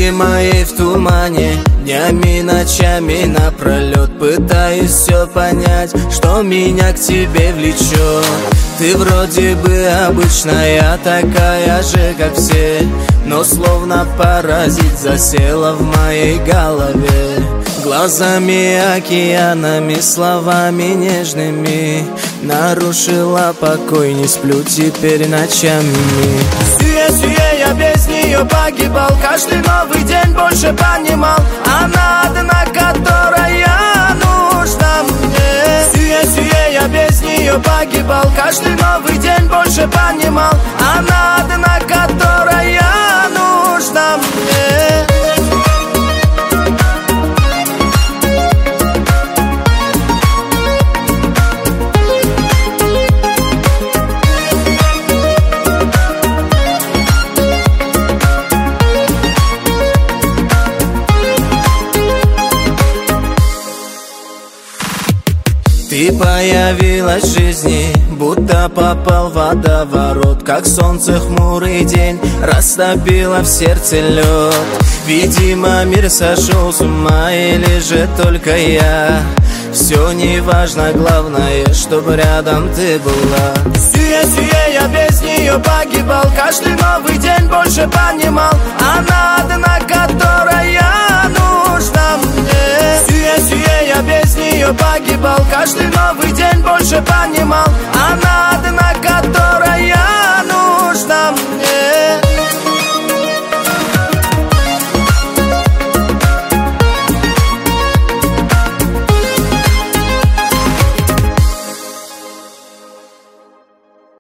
мысли мои в тумане, днями, ночами напролет пытаюсь все понять, что меня к тебе влечет. Ты вроде бы обычная, такая же, как все, но словно паразит засела в моей голове. Глазами, океанами, словами нежными нарушила покой, не сплю теперь ночами. Сюе-сюе, я без нее погибал, каждый новый день больше понимал, она одна, которая нужна мне. Сюе-сюе, я без нее погибал, каждый новый день больше понимал, она одна, которая нужна мне. Ты появилась в жизни, будто попал в водоворот, как солнце хмурый день растопило в сердце лед. Видимо, мир сошел с ума, или же только я. Все не важно, главное, чтобы рядом ты была. Сюе-сюе, я без нее погибал, каждый новый день больше понимал, она одна, которая нужна мне. Сюе-сюе, я без нее погибал, каждый новый день больше понимал, она одна, которая